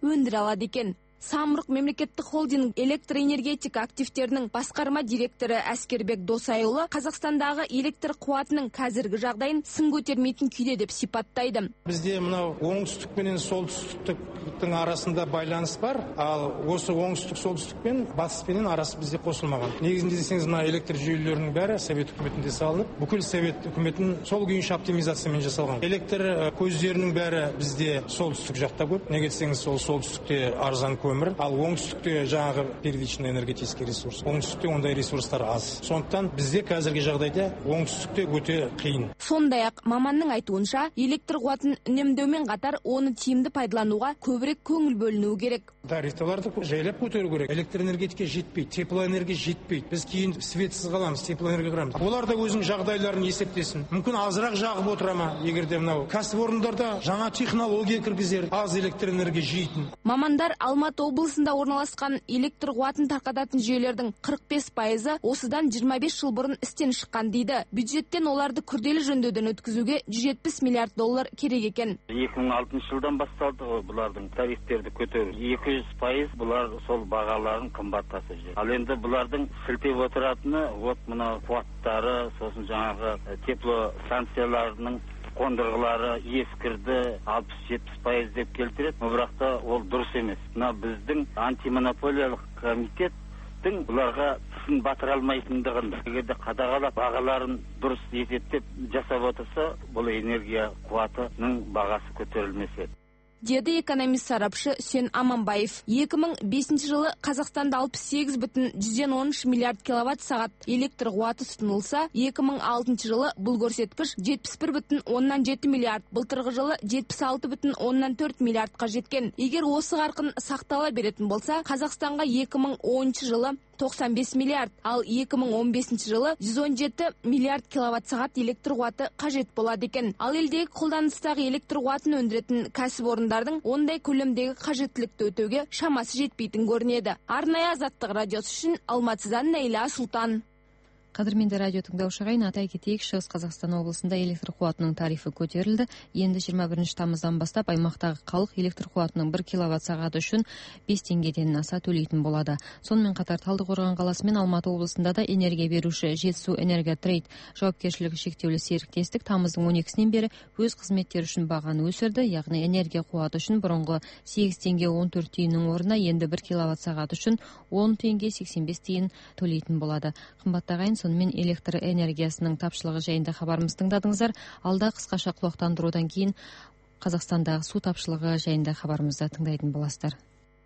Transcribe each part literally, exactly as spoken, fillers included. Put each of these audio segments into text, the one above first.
өндіре алады екен. Самұрық мемлекеттік холдинг электр энергетика активтерінің басқарма директоры Әскербек Досайұлы Қазақстандағы электр қуатының қазіргі жағдайын сын көтермейтін күйде деп сипаттайды. Бізде мынау оңтүстік пен солтүстіктің арасында байланыс бар, ал осы оңтүстік солтүстік пен батыс пенен арасы бізде қосылмаған. Негізінде десеңіз, мына электр жүйелерінің бәрі Совет үкіметінде салынып, бүкіл Совет үкіметін сол күйінше оптимизациямен жасалған. Электр көздерінің бәрі бізде солтүстік жақта көп. Неге десеңіз, сол солтүстікте арзан көмір, ал оңтүстікте жаңағы первичный энергетический ресурс. Оңтүстікте ондай ресурстар аз. Сондықтан бізде қазіргі жағдайда оңтүстікте өте қиын. Сондай-ақ маманның айтуынша, электр қуатын үнемдеумен қатар оны тиімді пайдалануға көбірек көңіл бөлінуі керек. Тарифтарды жайлап көтеру керек. Электр энергетика жетпейді, теплоэнергия жетпейді. Біз кейін светсіз қаламыз, теплоэнергия құрамыз. Олар да өзінің жағдайларын есептесін. Мүмкін азырақ жағып отыра ма, егер де мынау кәсіпорындарда жаңа технология кіргізер, аз электр энергия жейтін. Мамандар Алматы облысында орналасқан электр қуатын тарқататын жүйелердің қырық бес пайызы осыдан жиырма бес жыл бұрын істен шыққан дейді. Бюджеттен оларды күрделі жөндеуден өткізуге жүз жетпіс миллиард доллар керек екен. екі мың алтыншы жылдан басталды бұлардың тарифтерді көтеру. екі жүз пайыз бұлар сол бағаларын қымбаттатып жүр. Ал енді бұлардың сілтеп отыратыны вот мына қуаттары, сосын жаңағы теплостанцияларының қондырғылары ескірді, алпыс жетпіс пайыз деп келтіреді. Бірақта ол дұрыс емес. Мына біздің антимонополиялық комитеттің бұларға тісін батыра алмайтындығын, егерде қадағалап бағаларын дұрыс есептеп жасап отырса, бұл энергия қуатының бағасы көтерілмес еді. Деді экономист сарапшы Үсен Аманбаев. екі мың бесінші жылы Қазақстанда алпыс сегіз бүтін жүзден он үш миллиард киловатт сағат электр қуаты тұтынылса, екі мың алтыншы жылы бұл көрсеткіш жетпіс бір бүтін оннан жеті миллиард, былтырғы жылы жетпіс алты бүтін оннан төрт миллиардқа жеткен. Егер осы қарқын сақтала беретін болса, Қазақстанға екі мың оныншы жылы тоқсан бес миллиард, ал екі мың он бесінші жылы жүз он жеті миллиард киловатт сағат электр қуаты қажет болады екен. Ал елдегі қолданыстағы электр қуатын өндіретін кәсіпорындардың ондай көлемдегі қажеттілікті өтеуге шамасы жетпейтін көрінеді. Арнайы Азаттық радиосы үшін Алматыдан Нәйла Сұлтан. Қадірменді радио тыңдаушы ағайын, атай кетейік, Шығыс Қазақстан облысында электр қуатының тарифі көтерілді. Енді жиырма бірінші тамыздан бастап аймақтағы халық электр қуатының бір киловатт сағаты үшін бес теңгеден аса төлейтін болады. Сонымен қатар Талдықорған қаласы мен Алматы облысында да энергия беруші Жетісу Энерготрейд жауапкершілігі шектеулі серіктестік тамыздың он екісінен бері өз қызметтері үшін бағаны өсірді, яғни энергия қуаты үшін бұрынғы сегіз теңге он төрт тиынның орнына енді бір киловатт сағаты үшін он теңге сексен бес тиын төлейтін болады. Қымбатты ағайын, сонымен электр энергиясының тапшылығы жайында хабарымызды тыңдадыңыздар. Алда қысқаша құлақтандырудан кейін Қазақстандағы су тапшылығы жайында хабарымызды тыңдайтын боласыздар.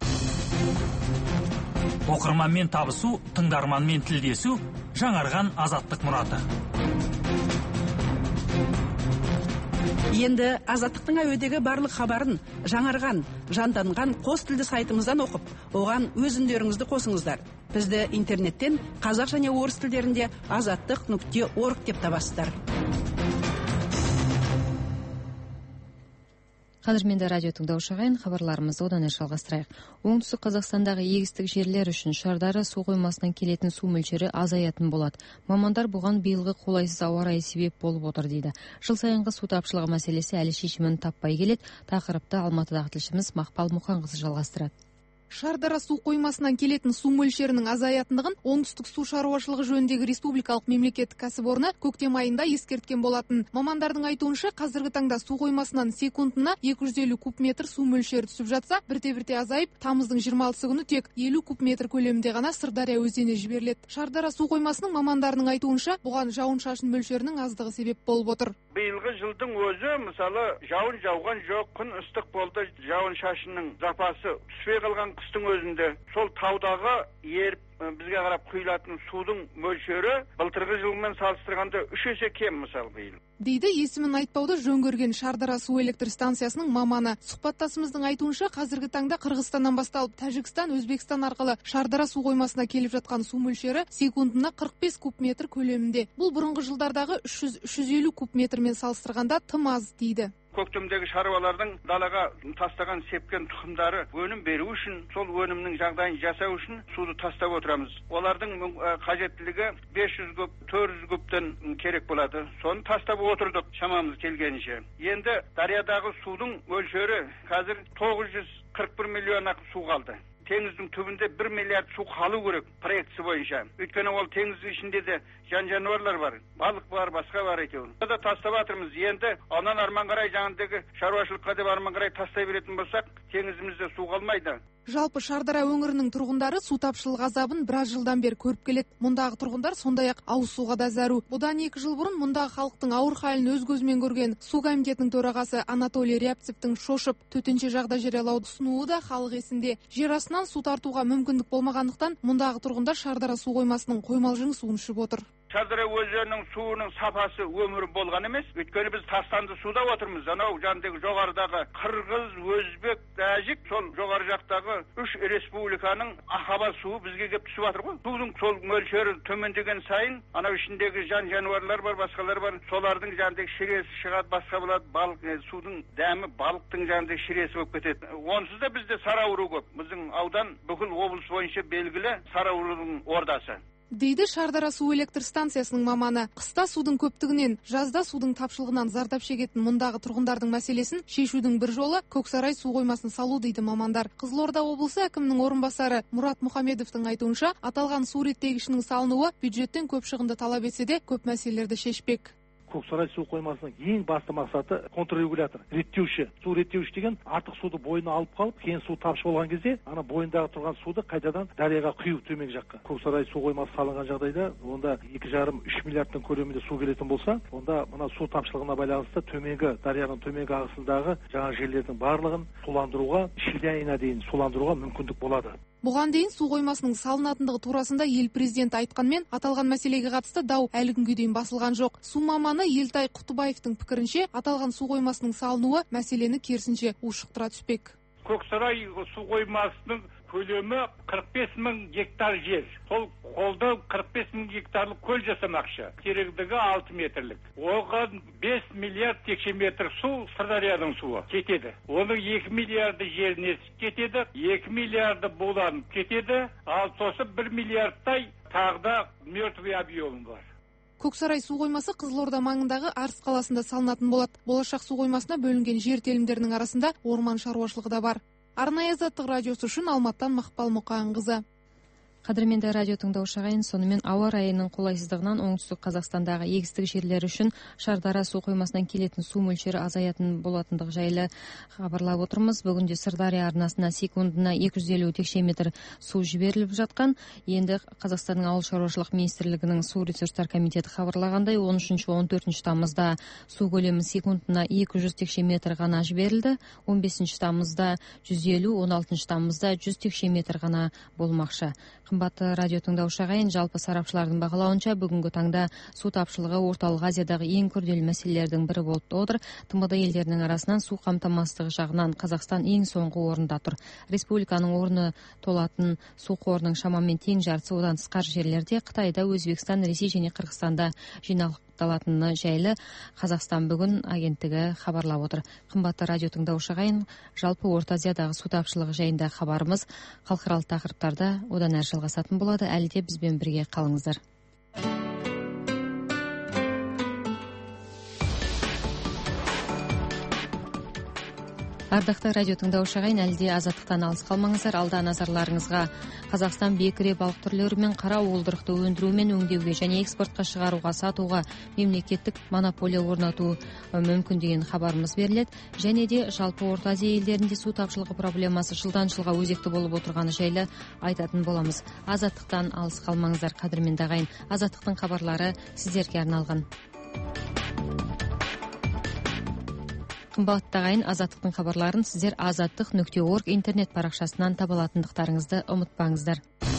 Оқырманмен табысу, тыңдарманмен тілдесу, жаңарған азаттық мұраты. Енді азаттықтың әуедегі барлық хабарын жаңарған, жанданған қос тілді сайтымыздан оқып, оған өз үндеріңізді қосыңыздар. Бізді интернеттен қазақ және орыс тілдерінде азаттық нүкте орг деп табасыздар. Қадірменді радио тыңдаушы ағайын, хабарларымызды одан әрі жалғастырайық. Оңтүстік Қазақстандағы егістік жерлер үшін Шардара су қоймасынан келетін су мөлшері азаятын болады. Мамандар бұған биылғы қолайсыз ауа райы себеп болып отыр дейді. Жыл сайынғы су тапшылығы мәселесі әлі шешімін таппай келеді. Тақырыпты Алматыдағы тілшіміз Мақпал Мұқанқызы жалғастырады. Шардара су қоймасынан келетін су мөлшерінің азаятындығын оңтүстік су шаруашылығы жөніндегі республикалық мемлекеттік кәсіпорны көктем айында ескерткен болатын. Мамандардың айтуынша, қазіргі таңда су қоймасынан секундына екі жүз елу куб метр су мөлшері түсіп жатса, бірте-бірте азайып, тамыздың жиырма алтысы күні тек елу куб метр көлемінде ғана Сырдария өзеніне жіберіледі. Шардара су қоймасының мамандарының айтуынша, бұған жауын-шашын мөлшерінің аздығы себеп болып отыр. Биылғы жылдың өзі, мысалы, жауын жауған жоқ, күн ыстық болды, жауын-шашынның запасы түспей қалған қыстың өзінде. Сол таудағы еріп бізге қарап құйылатын судың мөлшері былтырғы жылмен салыстырғанда үш есе кем, мысалы, биыл. Дейді есімін айтпауды жөн көрген Шардара су электр станциясының маманы. Сұхбаттасымыздың айтуынша, қазіргі таңда Қырғызстаннан басталып, Тәжікстан, Өзбекстан арқылы Шардара су қоймасына келіп жатқан су мөлшері секундына қырық бес куб метр көлемінде. Бұл бұрынғы жылдардағы үш жүз - үш жүз елу куб метрмен салыстырғанда тым аз дейді. көктемдегі шаруалардың далаға тастаған сепкен тұқымдары өнім беру үшін, сол өнімнің жағдайын жасау үшін суды тастап отырамыз. Олардың қажеттілігі бес жүз куб, төрт жүз кубтан керек болады. Соны тастап отырдық шамамыз келгенше. Енді дариядағы судың мөлшері қазір тоғыз жүз қырық бір миллион ақ су қалды. Теңіздің түбінде бір миллиард су қалу керек проектісі бойынша. Өйткені ол теңіздің ішінде де жан жануарлар бар, балық бар, басқа бар әйтеуір. Оны да тастап жатырмыз. Енді онан арман қарай жаңағыдегі шаруашылыққа деп арман қарай тастай беретін болсақ, теңізімізде су қалмайды. Жалпы Шардара өңірінің тұрғындары су тапшылығы азабын біраз жылдан бері көріп келеді. Мұндағы тұрғындар сондай-ақ ауыз суға да зәру. Бұдан екі жыл бұрын мұндағы халықтың ауыр халін өз көзімен көрген су комитетінің төрағасы Анатолий Рябцевтің шошып төтенше жағдай жариялауды ұсынуы да халық есінде. Жер астынан су тартуға мүмкіндік болмағандықтан мұндағы тұрғындар Шардара су қоймасының қоймалжың суын ішіп отыр. Шардара өзенінің суының сапасы өмірі болған емес. Өйткені біз тастанды суда отырмыз. Анау жандегі жоғарыдағы Қырғыз, Өзбек, Тәжік, сол жоғары жақтағы үш республиканың ахаба суы бізге келіп түсіп жатыр ғой. Судың сол мөлшері төмендеген сайын, анау ішіндегі жан жануарлар бар, басқалар бар. Солардың жандегі шіресі шығады, басқа болады. Балық, судың дәмі балықтың жандегі шіресі болып кетеді. Онсыз да бізде сары ауру көп. Біздің аудан бүкіл облыс бойынша белгілі сары аурудың ордасы. Дейді Шардара су электр станциясының маманы. Қыста судың көптігінен, жазда судың тапшылығынан зардап шегетін мұндағы тұрғындардың мәселесін шешудің бір жолы Көксарай су қоймасын салу дейді мамандар. Қызылорда облысы әкімінің орынбасары Мұрат Мұхамедовтың айтуынша, аталған су реттегішінің салынуы бюджеттен көп шығынды талап етсе де, көп мәселелерді шешпек. Көксарай су қоймасының ең басты мақсаты контррегулятор, реттеуші. Су реттеуші деген артық суды бойына алып қалып, кейін су тапшы болған кезде, ана бойындағы тұрған суды қайтадан дарияға құю төмен жаққа. Көксарай су қоймасы салынған жағдайда, онда екі жарым үш миллиардтың көлемінде су келетін болса, онда мына су тапшылығына байланысты төменгі дарияның төменгі ағысындағы жаңа жерлердің барлығын суландыруға, шілде айына дейін суландыруға мүмкіндік болады. Бұған дейін су қоймасының салынатындығы турасында ел президенті айтқанмен, аталған мәселеге қатысты дау әлі күнге дейін басылған жоқ. Су маманы Елтай Құттыбаевтың пікірінше, аталған су қоймасының салынуы мәселені керісінше ушықтыра түспек. Көксарай су қоймасының көлемі қырық бес мың гектар жер. Сол қолда қырық бес мың гектарлық көл жасамақшы. Тереңдігі алты метрлік. Оған бес миллиард текше метр су Сырдарияның суы кетеді. Оның екі миллиарды жеріне кетеді, екі миллиарды буланып кетеді, ал сосы бір миллиардтай тағда мертвый объем бар. Көксарай су қоймасы Қызылорда маңындағы Арыс қаласында салынатын болады. Болашақ су қоймасына бөлінген жер телімдерінің арасында орман шаруашылығы да бар. Арнайы Азаттық радиосы үшін Алматтан Мақпал Мұқанқызы. Қадірменді радио тыңдаушы ағайын, сонымен ауа райының қолайсыздығынан оңтүстік Қазақстандағы егістік жерлер үшін Шардара су қоймасынан келетін су мөлшері азаятын болатындығы жайлы хабарлап отырмыз. Бүгінде Сырдария арнасына секундына екі жүз елу текше метр су жіберіліп жатқан. Енді Қазақстанның ауыл шаруашылық министрлігінің су ресурстар комитеті хабарлағандай, он үшінші он төртінші тамызда су көлемі секундына екі жүз текше метр ғана жіберілді. он бесінші тамызда жүз елу, он алтыншы тамызда жүз текше метр ғана болмақшы. Қымбатты радио тыңдаушы ағайын, жалпы сарапшылардың бағалауынша бүгінгі таңда су тапшылығы орталық Азиядағы ең күрделі мәселелердің бірі болып отыр. тмд елдерінің арасынан су қамтамасыздығы жағынан Қазақстан ең соңғы орында тұр. Республиканың орны толатын су қорының шамамен тең жартысы одан тысқары жерлерде Қытайда, Өзбекстан, Ресей және Қырғызстанда жиналып жайлы Қазақстан бүгін агенттігі хабарлап отыр. Қымбатты радио тыңдаушы ағайын, жалпы Орта Азиядағы су тапшылығы жайында хабарымыз халықаралық тақырыптарда одан әрі жалғасатын болады. Әлі де бізбен бірге қалыңыздар. Ардақты радио тыңдаушы ағайын, әлде азаттықтан алыс қалмаңыздар. Алда назарларыңызға Қазақстан бекіре балық түрлері мен қара уылдырықты өндіру мен өңдеуге және экспортқа шығаруға, сатуға мемлекеттік монополия орнату мүмкін деген хабарымыз беріледі. Және де жалпы Орта Азия елдерінде су тапшылығы проблемасы жылдан жылға өзекті болып отырғаны жайлы айтатын боламыз. Азаттықтан алыс қалмаңыздар, қадірменді ағайын. Азаттықтың хабарлары сіздерге арналған. Қымбатты ағайын, азаттықтың хабарларын сіздер азаттық нүкте орг интернет парақшасынан таба алатындықтарыңызды ұмытпаңыздар.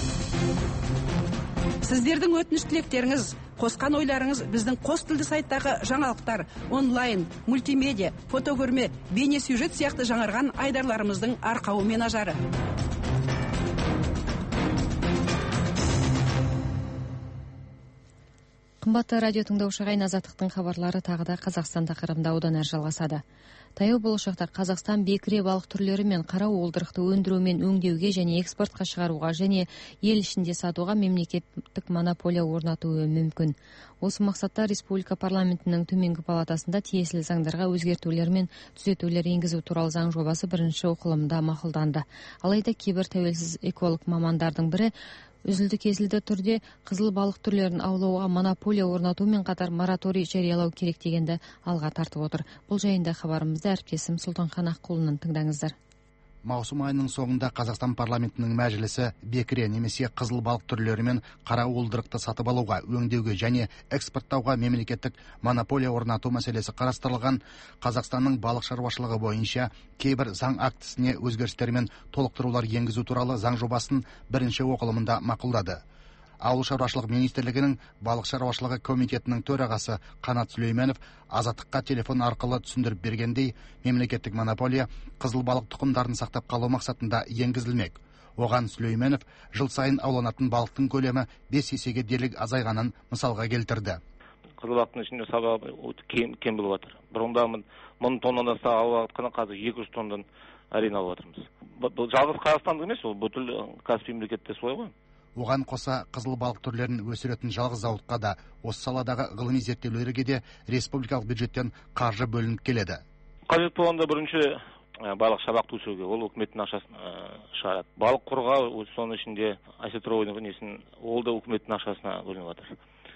Сіздердің өтініш тілектеріңіз, қосқан ойларыңыз біздің қос тілді сайттағы жаңалықтар, онлайн, мультимедиа, фотокөрме, бейне сюжет сияқты жаңарған айдарларымыздың арқауы мен ажары. Қымбатты радио тыңдаушы ағайын, Азаттықтың хабарлары тағы да Қазақстан тақырыбында одан әрі жалғасады. Таяу болашақта Қазақстан бекіре балық түрлері мен қара уылдырықты өндіру мен өңдеуге және экспортқа шығаруға және ел ішінде сатуға мемлекеттік монополия орнатуы мүмкін. Осы мақсатта Республика парламентінің төменгі палатасында тиесілі заңдарға өзгертулер мен түзетулер енгізу туралы заң жобасы бірінші оқылымда мақұлданды. Алайда кейбір тәуелсіз эколог мамандардың бірі үзілді кесілді түрде қызыл балық түрлерін аулауға монополия орнатумен қатар мораторий жариялау керек дегенді алға тартып отыр. Бұл жайында хабарымызды әріптесім Сұлтанхан Аққұлынан тыңдаңыздар. Маусым айының соңында Қазақстан парламентінің мәжілісі бекіре немесе қызыл балық түрлері мен қара уылдырықты сатып алуға, өңдеуге және экспорттауға мемлекеттік монополия орнату мәселесі қарастырылған Қазақстанның балық шаруашылығы бойынша кейбір заң актісіне өзгерістер мен толықтырулар енгізу туралы заң жобасын бірінші оқылымында мақұлдады. Ауыл шаруашылық министрлігінің балық шаруашылығы комитетінің төрағасы Қанат Сүлейменов Азаттыққа телефон арқылы түсіндіріп бергендей, мемлекеттік монополия қызыл балық тұқымдарын сақтап қалу мақсатында енгізілмек. Оған Сүлейменов жыл сайын ауланатын балықтың көлемі бес есеге дерлік азайғанын мысалға келтірді. Қызыл балықтың ішінде саба кем, кем болып жатыр. Бұрында мың тоннадан аса алып жатқаны қазір екі жүз тоннадан әрең алып жатырмыз. Бұл жалғыз Қазақстандық емес, ол бүкіл Каспий мемлекетте солай ғой. Оған қоса қызыл балық түрлерін өсіретін жалғыз зауытқа да, осы саладағы ғылыми зерттеулерге де республикалық бюджеттен қаржы бөлініп келеді. Қажет болғанда бірінші балық шабақты өсіруге, ол үкіметтің ақшасын шығарады. Балық қорғау, соның ішінде осетровый несін, ол да үкіметтің ақшасына бөлініп жатыр.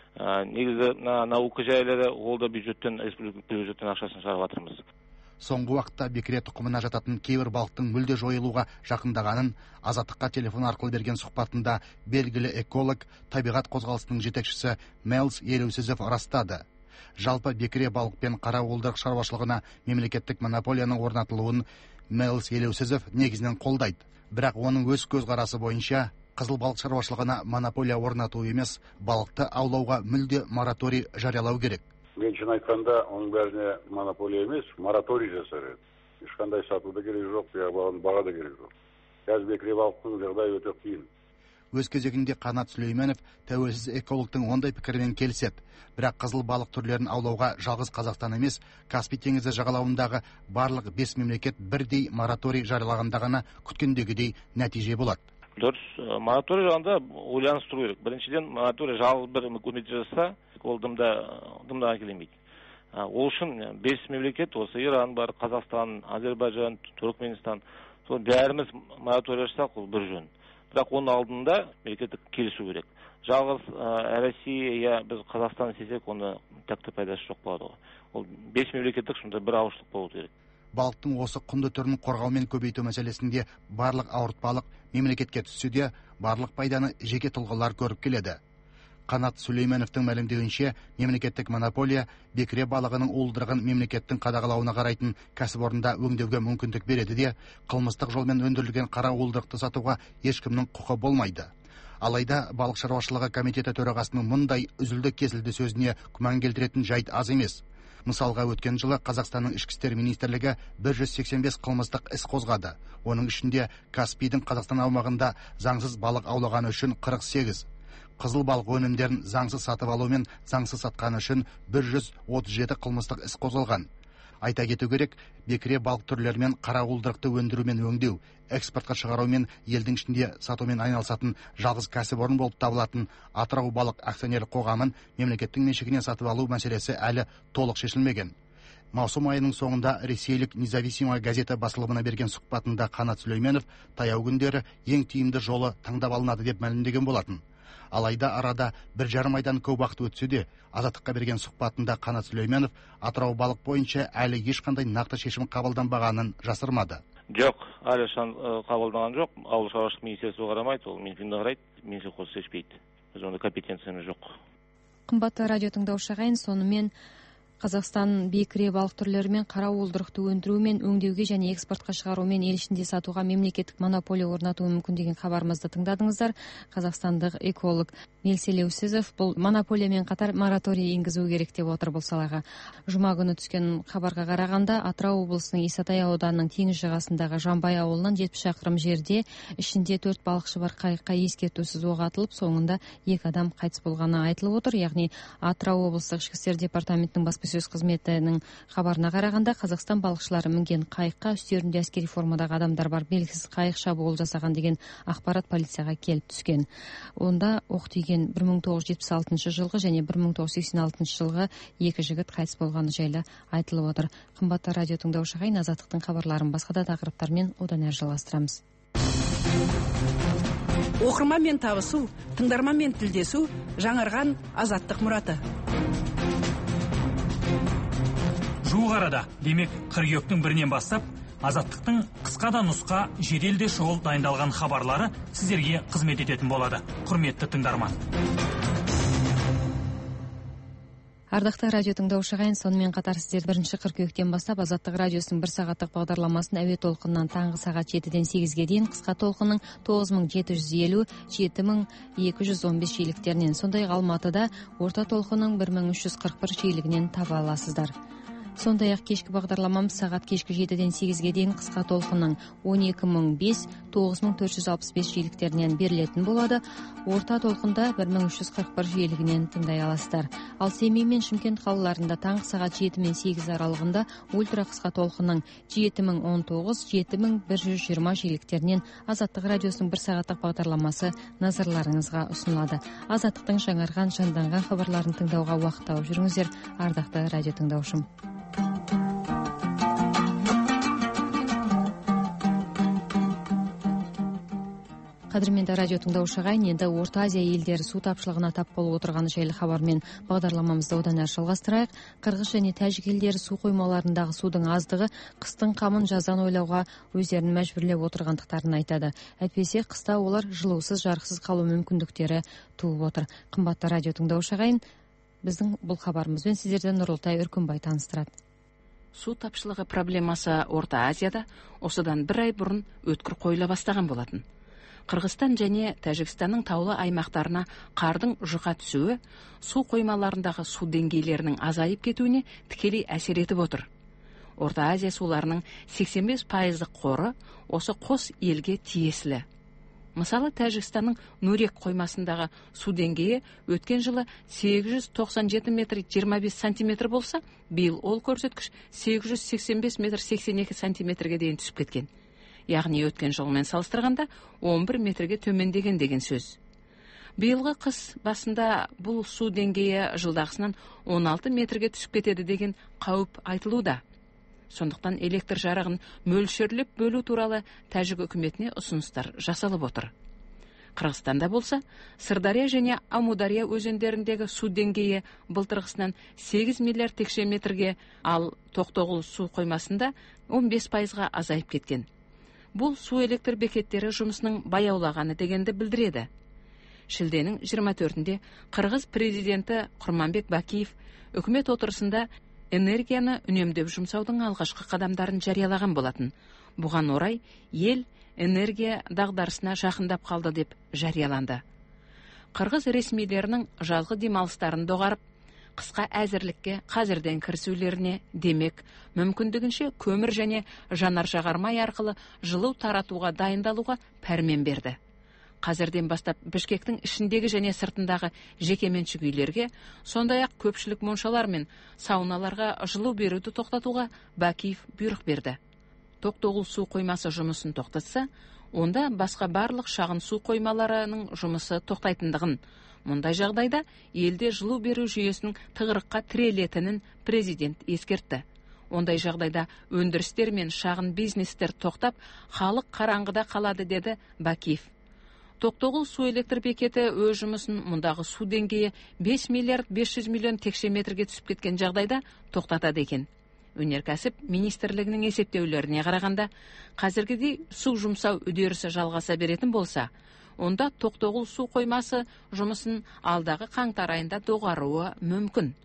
Негізі наука жайлары, ол да бюджеттен, республикалық бюджеттен ақшасын шығарып жатырмыз. Соңғы уақытта бекіре тұқымына жататын кейбір балықтың мүлде жойылуға жақындағанын Азаттыққа телефон арқылы берген сұхбатында белгілі эколог, табиғат қозғалысының жетекшісі Мэлс Елеусізов растады. Жалпы бекіре балық пен қара уылдырық шаруашылығына мемлекеттік монополияның орнатылуын Мэлс Елеусізов негізінен қолдайды. Бірақ оның өз көзқарасы бойынша қызыл балық шаруашылығына монополия орнату емес, балықты аулауға мүлде мораторий жариялау керек. Мен шын айтқанда, оның бәріне монополия емес, мораторий жасар еді. Ешқандай сату да керек жоқ, баға да керек жоқ. Қазір бекіре балықтың жағдайы өте қиын. Өз кезегінде Қанат Сүлейменов тәуелсіз экологтың ондай пікірмен келіседі. Бірақ қызыл балық түрлерін аулауға жалғыз Қазақстан емес, Каспий теңізі жағалауындағы барлық бес мемлекет бірдей мораторий жариялағанда ғана күткендегідей нәтиже болады. Дұрыс, мораторий жағында ойланып тұру керек. Біріншіден, мораторий жалғыз бір үкімет жасаса, ол дымда келмейді. Ол үшін бес мемлекет, осы Иран бар, Қазақстан, Азербайжан, Түркменстан, сол бәріміз мораторий жасақ, ол бір жөн. Бірақ оның алдында мемлекеттік келісу керек. Жалғыз Россия, біз Қазақстан істесек, оны тәкті пайдасы жоқ болады. Ол бес мемлекеттік сонда бір ауыштық болу керек. Балықтың осы құнды түрін қорғау мен көбейту мәселесінде барлық ауыртпалық мемлекетке түссе де, барлық пайданы жеке тұлғалар көріп келеді. Қанат Сүлейменовтың мәлімдеуінше, мемлекеттік монополия бекіре балығының уылдырығын мемлекеттің қадағалауына қарайтын кәсіпорында өңдеуге мүмкіндік береді де, қылмыстық жолмен өндірілген қара уылдырықты сатуға ешкімнің құқы болмайды. Алайда балық шаруашылығы комитеті төрағасының мұндай үзілді кесілді сөзіне күмән келтіретін жайт аз емес. Мысалға, өткен жылы Қазақстанның ішкі істер министрлігі бір жүз сексен бес қылмыстық іс қозғады. Оның ішінде Каспийдің Қазақстан аумағында заңсыз балық аулағаны үшін қырық сегіз, қызыл балық өнімдерін заңсыз сатып алу мен заңсыз сатқаны үшін бір жүз отыз жеті қылмыстық іс қозғалған. Айта кету керек, бекіре балық түрлерімен қара уылдырықты өндіру мен өңдеу, экспортқа шығару мен елдің ішінде сатумен айналысатын жалғыз кәсіпорын болып табылатын Атырау балық акционерлік қоғамын мемлекеттің меншігіне сатып алу мәселесі әлі толық шешілмеген. Маусым айының соңында ресейлік Независимая газета басылымына берген сұхбатында Қанат Сүлейменов таяу күндері ең тиімді жолы таңдап алынады деп мәлімдеген болатын. Алайда арада бір жарым айдан көп уақыт өтсе де, Азаттыққа берген сұхбатында Қанат Сүлейменов Атырау балық бойынша әлі ешқандай нақты шешім қабылданбағанын жасырмады. Жоқ, әлі қабылданған жоқ. Ауыл шаруашылық министрлігі қарамайды, ол Минфинді қарайды, Минсельхоз шешпейді. Біз онда компетенциямыз жоқ. Қымбатты радио тыңдаушы ағайын, сонымен Қазақстан бекіре балық түрлері мен қара уылдырықты өндіру мен өңдеуге және экспортқа шығару мен ел ішінде сатуға мемлекеттік монополия орнатуы мүмкін деген хабарымызды тыңдадыңыздар. Қазақстандық эколог Мелселе Усезов бұл монополиямен қатар мораторий енгізу керек деп отыр бұл салаға. Жұма күні түскен хабарға қарағанда Атырау облысының Исатай ауданының теңіз жағасындағы Жамбай ауылынан жетпіс шақырым жерде ішінде төрт балықшы бар қайыққа ескертусіз оқ атылып, соңында екі адам қайтыс болғаны айтылып отыр. Яғни Атырау облыстық ішкі істер департаментінің баспасөз қызметінің хабарына қарағанда, Қазақстан балықшылары мінген қайыққа үстерінде әскери формадағы адамдар бар белгісіз қайық шабуыл жасаған деген ақпарат полицияға келіп түскен. Онда оқ тиген бір мың тоғыз жүз жетпіс алтыншы жылғы және бір мың тоғыз жүз сексен алтыншы жылғы екі жігіт қайтыс болғаны жайлы айтылып отыр. Қымбатты радио тыңдаушы ағайын, Азаттықтың хабарларын басқа да тақырыптармен одан әрі жалғастырамыз. Оқырманмен табысу, тыңдарманмен тілдесу, жаңарған Азаттық мұраты. Жуық арада, демек қыркүйектің бірінен бастап Азаттықтың қысқа да нұсқа жеделде шұғыл дайындалған хабарлары сіздерге қызмет ететін болады. Құрметті тыңдарман. Ардақты радио тыңдаушы ағайын, сонымен қатар сіздер бірінші қыркүйектен бастап Азаттық радиосының бір сағаттық бағдарламасын әуе толқынынан таңғы сағат жетіден сегізге дейін, қысқа толқынның тоғыз мың жеті жүз елу жеті мың екі жүз он бес жиіліктерінен, сондай Алматыда орта толқынның бір мың үш жүз қырық бір жиілігінен таба аласыздар. Сондай-ақ кешкі бағдарламамыз сағат кешкі жетіден сегізге дейін қысқа толқынның он екі мың бес тоғыз мың төрт жүз алпыс бес жиіліктерінен берілетін болады. Орта толқында бір мың үш жүз қырық бір жиілігінен тыңдай аласыздар. Ал Семей мен Шымкент қалаларында таңғы сағат жеті мен сегіз аралығында ультра қысқа толқынның жеті мың он тоғыз жеті мың бір жүз жиырма жиіліктерінен Азаттық радиосының бір сағаттық бағдарламасы назарларыңызға ұсынылады. Азаттықтың жаңарған, жанданған хабарларын тыңдауға уақыт тауып жүріңіздер, ардақты радио тыңдаушым. Қадірменді радио тыңдаушы ағайын, енді Орта Азия елдері су тапшылығына тап болып отырғаны жайлы хабармен бағдарламамызды одан әрі жалғастырайық. Қырғыз және тәжік елдері су қоймаларындағы судың аздығы қыстың қамын жаздан ойлауға өздерін мәжбүрлеп отырғандықтарын айтады. Әйтпесе қыста олар жылусыз, жарықсыз қалу мүмкіндіктері туып отыр. Қымбатты радио тыңдаушы ағайын, біздің бұл хабарымызбен сіздерден Нұрылтай Үркімбай таныстырады. Су тапшылығы проблемасы Орта Азияда осыдан бір ай бұрын өткір қойыла бастаған болатын. Қырғызстан және Тәжікстанның таулы аймақтарына қардың жұқа түсуі су қоймаларындағы су деңгейлерінің азайып кетуіне тікелей әсер етіп отыр. Орта Азия суларының сексен бес пайыздық қоры осы қос елге тиесілі. Мысалы, Тәжікстанның Нурек қоймасындағы су деңгейі өткен жылы сегіз жүз тоқсан жеті метр жиырма бес сантиметр болса, биыл ол көрсеткіш сегіз жүз сексен бес метр сексен екі сантиметрге дейін түсіп кеткен. Яғни өткен жылмен салыстырғанда он бір метрге төмендеген деген сөз. Биылғы қыс басында бұл су деңгейі жылдағысынан он алты метрге түсіп кетеді деген қауіп айтылуда. Сондықтан электр жарығын мөлшерлеп бөлу туралы Тәжік үкіметіне ұсыныстар жасалып отыр. Қырғызстанда болса, Сырдария және Амудария өзендеріндегі су деңгейі былтырғысынан сегіз миллиард текше метрге, ал Тоқтоғұл су қоймасында он бес пайызға азайып кеткен. Бұл су электр бекеттері жұмысының баяулағаны дегенді білдіреді. Шілденің жиырма төртінде Қырғыз президенті Құрманбек Бакиев үкімет отырысында энергияны үнемдеп жұмсаудың алғашқы қадамдарын жариялаған болатын. Бұған орай ел энергия дағдарысына жақындап қалды деп жарияланды. Қырғыз ресмилерінің жазғы демалыстарын доғарып, қысқа әзірлікке қазірден кірісулеріне, демек, мүмкіндігінше көмір және жанар жағармай арқылы жылу таратуға дайындалуға пәрмен берді. Қазірден бастап Бішкектің ішіндегі және сыртындағы жекеменшік үйлерге, сондай-ақ көпшілік моншалар мен сауналарға жылу беруді тоқтатуға Бакиев бұйрық берді. Тоқтоғұл су қоймасы жұмысын тоқтатса, онда басқа барлық шағын су қоймаларының жұмысы тоқтайтындығын, мұндай жағдайда елде жылу беру жүйесінің тығырыққа тірелетінін президент ескертті. Ондай жағдайда өндірістер мен шағын бизнестер тоқтап, халық қараңғыда қалады, деді Бакиев. Тоқтоғұл су электр бекеті өз жұмысын мұндағы су деңгейі бес миллиард бес жүз миллион текше метрге түсіп кеткен жағдайда тоқтатады екен. Өнеркәсіп министрлігінің есептеулеріне қарағанда, қазіргідей су жұмсау үдерісі жалғаса беретін болса, онда Тоқтоғұл су қоймасы жұмысын алдағы қаңтар айында доғаруы мүмкін.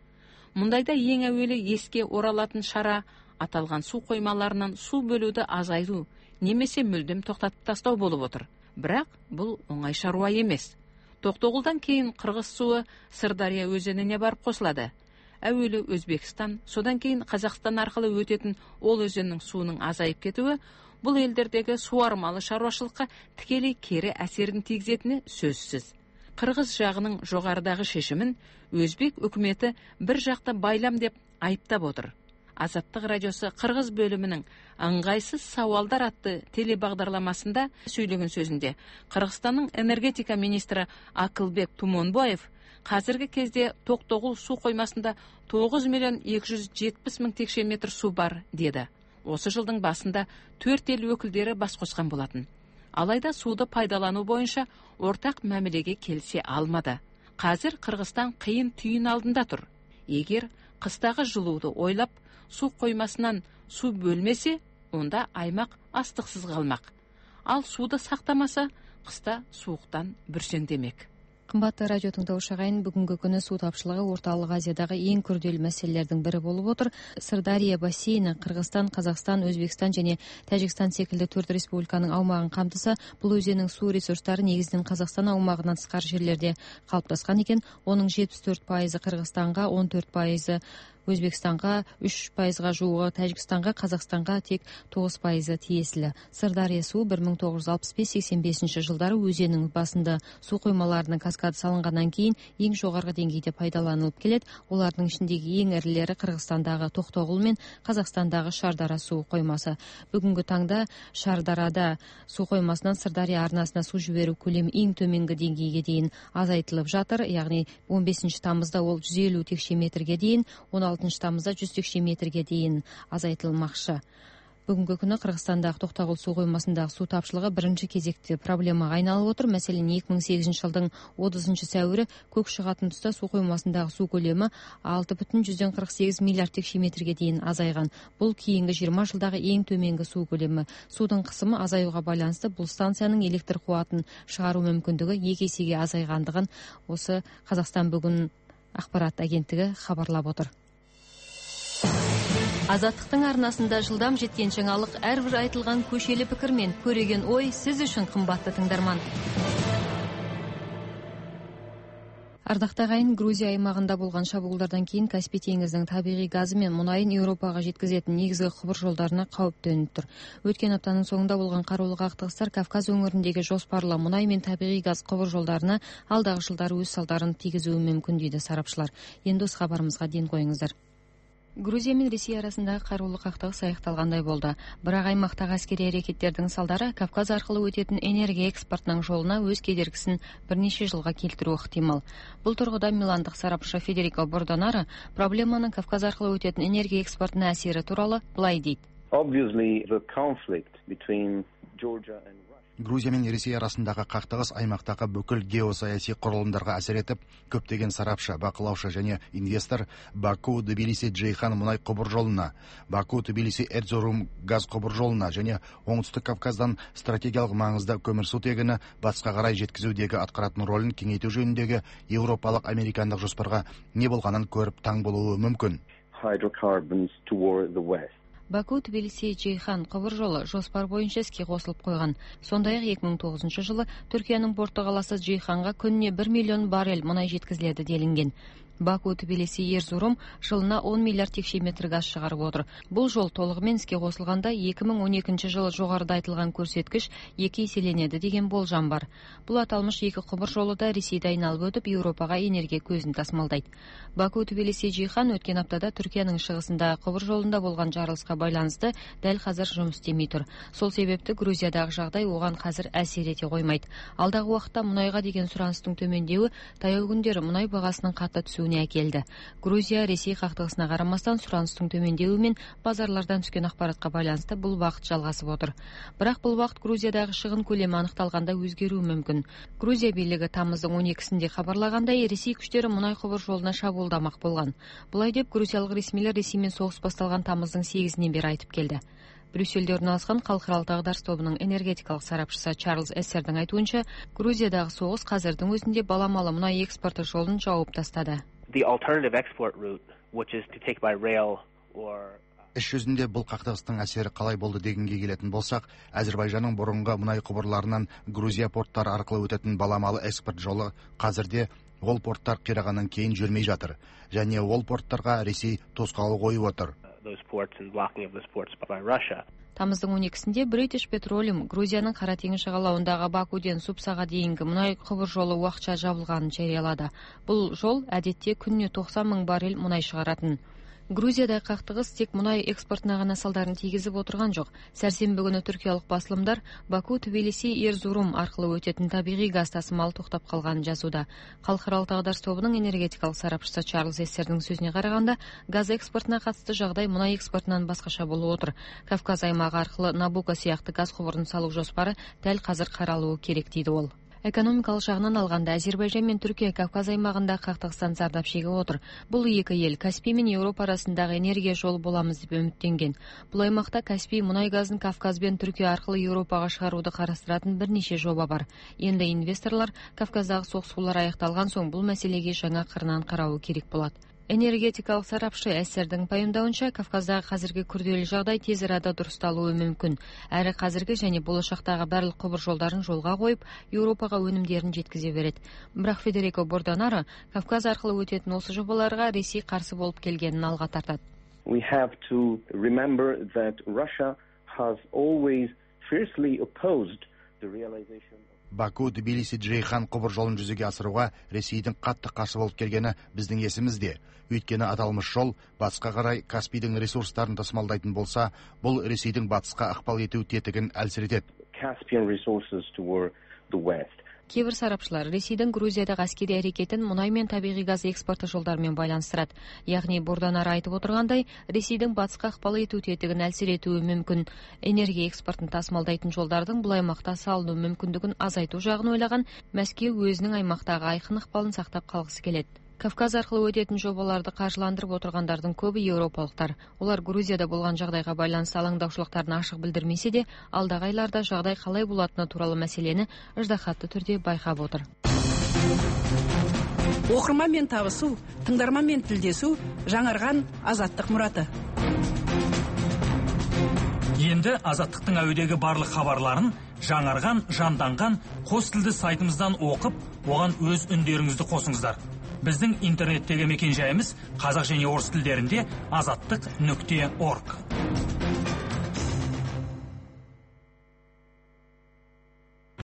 Мұндайда ең әуелі еске оралатын шара аталған су қоймаларынан су бөлуді азайту немесе мүлдем тоқтатып тастау болып отыр. Бірақ бұл оңай шаруа емес. Тоқтоғұлдан кейін Қырғыз суы Сырдария өзеніне барып қосылады. Әуелі Өзбекстан, содан кейін Қазақстан арқылы өтетін ол өзеннің суының азайып кетуі бұл елдердегі суармалы шаруашылыққа тікелей кері әсерін тигізетіні сөзсіз. Қырғыз жағының жоғарыдағы шешімін Өзбек үкіметі бір жақты байлам деп айыптап отыр. Азаттық радиосы Қырғыз бөлімінің ыңғайсыз сауалдар атты телебағдарламасында сөйлеген сөзінде Қырғызстанның энергетика министрі Акылбек Тумонбаев қазіргі кезде Тоқтоғұл су қоймасында тоғыз миллион екі жүз жетпіс мың текше метр су бар деді. Осы жылдың басында төрт ел өкілдері бас қосқан болатын. Алайда суды пайдалану бойынша ортақ мәмілеге келісе алмады. Қазір Қырғызстан қиын түйін алдында тұр. Егер қыстағы жылуды ойлап, су қоймасынан су бөлмесе, онда аймақ астықсыз қалмақ. Ал суды сақтамаса, қыста суықтан бүрсеңдемек. Қымбатты радио тыңдаушы ағайын, бүгінгі күні су тапшылығы орталық Азиядағы ең күрделі мәселелердің бірі болып отыр. Сырдария бассейні Қырғызстан, Қазақстан, Өзбекстан және Тәжікстан секілді төрт республиканың аумағын қамтыса, бұл өзеннің су ресурстары негізінен Қазақстан аумағынан тысқары жерлерде қалыптасқан екен. Оның жетпіс төрт пайызы Қырғызстанға, он төрт пайызы Өзбекстанға, үш пайызға жуығы Тәжікстанға, Қазақстанға тек тоғыз пайызы тиесілі. Сырдария суы бір мың тоғыз жүз алпыс бес сексен бесінші жылдары өзеннің басында су қоймаларының каскады салынғаннан кейін ең жоғарғы деңгейде пайдаланылып келеді. Олардың ішіндегі ең ірілері Қырғызстандағы Тоқтоғұл мен Қазақстандағы Шардара су қоймасы. Бүгінгі таңда Шардарада су қоймасынан Сырдария арнасына су жіберу көлемі ең төменгі деңгейге дейін азайтылып жатыр. Яғни он бесінші тамызда ол жүз елу текше метрге дейін, он алтыншы тамызда жүз текше метрге дейін азайтылмақшы. Бүгінгі күні Қырғызстандағы Тоқтоғұл су қоймасындағы су тапшылығы бірінші кезекте проблемаға айналып отыр. Мәселен, екі мың сегізінші жылдың отызыншы сәуірі көк шығатын тұста су қоймасындағы су көлемі алты бүтін жүзден қырық сегіз миллиард текше метрге дейін азайған. Бұл кейінгі жиырма жылдағы ең төменгі су көлемі. Судың қысымы азаюға байланысты бұл станцияның электр қуатын шығару мүмкіндігі екі есеге азайғандығын осы Қазақстан бүгін ақпарат агенттігі хабарлап отыр. Азаттықтың арнасында жылдам жеткен жаңалық әрбір айтылған көшелі пікір мен көреген ой сіз үшін қымбатты тыңдарман. Ардақты ағайын, Грузия аймағында болған шабуылдардан кейін Каспий теңізінің табиғи газы мен мұнайын Еуропаға жеткізетін негізгі құбыр жолдарына қауіп төніп тұр. Өткен аптаның соңында болған қарулы қақтығыстар Кавказ өңіріндегі жоспарлы мұнай мен табиғи газ құбыр жолдарына алдағы жылдары өз салдарын тигізуі мүмкін дейді сарапшылар. Енді осы хабарымызға ден қойыңыздар. Грузия мен Ресей арасындағы қарулы қақтығыс аяқталғандай болды. Бірақ аймақтағы әскери әрекеттердің салдары Кавказ арқылы өтетін энергия экспортының жолына өз кедергісін бірнеше жылға келтіруі ықтимал. Бұл тұрғыда миландық сарапшы Федерико Бордонара проблеманың Кавказ арқылы өтетін энергия экспортына әсері туралы былай дейді. Грузия мен Ресей арасындағы қақтығыс аймақтағы бүкіл геосаяси құрылымдарға әсер етіп, көптеген сарапшы, бақылаушы және инвестор Баку-Тбилиси-Джейхан мұнай құбыр жолына, Баку-Тбилиси-Эрзурум газ құбыр жолына және оңтүстік Кавказдан стратегиялық маңызды көмірсутегіні батысқа қарай жеткізудегі атқаратын ролін кеңейту жөніндегі еуропалық американдық жоспарға не болғанын көріп таң болуы мүмкін. Баку-Тбилиси-Джейхан құбыр жолы жоспар бойынша іске қосылып қойған. Сондай-ақ екі мың тоғызыншы жылы Түркияның порты қаласы Джейханға күніне бір миллион баррель мұнай жеткізіледі делінген. Баку-Тбилиси-Эрзурум жылына он миллиард текше метр газ шығарып отыр. Бұл жол толығымен іске қосылғанда екі мың он екінші жылы жоғарыда айтылған көрсеткіш екі еселенеді деген болжам бар. Бұл аталмыш екі құбыр жолы да Ресейді айналып өтіп Еуропаға энергия көзін тасымалдайды. Баку-Тбилиси-Джейхан өткен аптада Түркияның шығысындағы құбыр жолында болған жарылысқа байланысты дәл қазір жұмыс істемей тұр. Сол себепті Грузиядағы жағдай оған қазір әсер ете қоймайды. Алдағы уақытта мұнайға деген сұраныстың төмендеуі таяу күндері мұнай бағасының қатты түсуіне әкелді. Грузия Ресей қақтығысына қарамастан сұраныстың төмендеуі мен базарлардан түскен ақпаратқа байланысты бұл уақыт жалғасып отыр. Бірақ бұл уақыт Грузиядағы шығын көлемі анықталғанда өзгеруі мүмкін. Грузия билігі тамыздың он екісінде хабарлағандай, Ресей күштері мұнай құбыр жолына шабуылдамақ болған. Бұлай деп грузиялық ресмилер Ресеймен соғыс басталған тамыздың сегізінен бері айтып келді. Брюссельде орналасқан халықаралық дағдарыс тобының энергетикалық сарапшысы Чарльз Эссердің айтуынша, Грузиядағы соғыс қазірдің өзінде баламалы мұнай экспорты жолын жауып тастады. The alternative export route which is to take by rail or іс жүзінде бұл қақтығыстың әсері қалай болды дегенге келетін болсақ, Әзербайжанның бұрынғы мұнай құбырларынан Грузия порттары арқылы өтетін баламалы экспорт жолы қазірде ол порттар қирағаннан кейін жүрмей жатыр, және ол порттарға Ресей тосқауыл қойып отыр. Тамыздың он екісінде British Petroleum Грузияның Қара теңіз жағалауындағы Бакуден Супсаға дейінгі мұнай құбыр жолы уақытша жабылғанын жариялады. Бұл жол әдетте күніне тоқсан мың баррель мұнай шығаратын. Грузияда қақтығыс тек мұнай экспортына ғана салдарын тигізіп отырған жоқ. Сәрсенбі күні түркиялық басылымдар Баку, Тбилиси, Эрзурум арқылы өтетін табиғи газ тасымалы тоқтап қалғанын жазуда. Халықаралық дағдарыс тобының энергетикалық сарапшысы Чарльз Эссердің сөзіне қарағанда, газ экспортына қатысты жағдай мұнай экспортынан басқаша болып отыр. Кавказ аймағы арқылы Набуко сияқты газ құбырын салу жоспары дәл қазір қаралуы керек дейді ол. Экономикалық жағынан алғанда Әзербайжан мен Түркия Кавказ аймағында қақтығыстан зардап шегіп отыр. Бұл екі ел Каспий мен Еуропа арасындағы энергия жолы боламыз деп үміттенген. Бұл аймақта Каспий мұнай газын Кавказ бен Түркия арқылы Еуропаға шығаруды қарастыратын бірнеше жоба бар. Енді инвесторлар Кавказдағы соғысулар аяқталған соң бұл мәселеге жаңа қырынан қарауы керек болады. Энергетикалық сарапшы Эссердің пайымдауынша, Кавказдағы қазіргі күрделі жағдай тез арада дұрысталуы мүмкін. Әрі қазіргі және болашақтағы барлық құбыр жолдарын жолға қойып, Еуропаға өнімдерін жеткізе береді. Бірақ Федерико Бордонaro Кавказ арқылы өтетін осы жобаларға Ресей қарсы болып келгенін алға тартады. We have to remember that Russia has always fiercely opposed the realization Баку, Тбилиси, Джейхан құбыр жолын жүзеге асыруға Ресейдің қатты қарсы болып келгені біздің есімізде. Өйткені аталмыш жол батысқа қарай Каспийдің ресурстарын тасымалдайтын болса, бұл Ресейдің батысқа ықпал ету тетігін әлсіретеді. Caspian resources toward the west. Кейбір сарапшылар Ресейдің Грузиядағы әскери әрекетін мұнай мен табиғи газ экспорты жолдарымен байланыстырады. Яғни Бордонaro айтып отырғандай, Ресейдің батысқа ықпал ету тетігін әлсіретуі мүмкін. Энергия экспортын тасымалдайтын жолдардың бұл аймақта салыну мүмкіндігін азайту жағын ойлаған Мәскеу өзінің аймақтағы айқын ықпалын сақтап қалғысы келеді. Кавказ арқылы өтетін жобаларды қаржыландырып отырғандардың көбі еуропалықтар. Олар Грузияда болған жағдайға байланысты алаңдаушылықтарын ашық білдірмесе де, алдағы айларда жағдай қалай болатыны туралы мәселені ыждахатты түрде байқап отыр. Оқырманмен табысу, тыңдарманмен тілдесу жаңарған азаттық мұраты. Енді азаттықтың әуедегі барлық хабарларын жаңарған, жанданған қос тілді сайтымыздан оқып, оған өз үндеріңізді қосыңыздар. Біздің интернеттегі мекен жайымыз қазақ және орыс тілдерінде азаттық нүкте орг.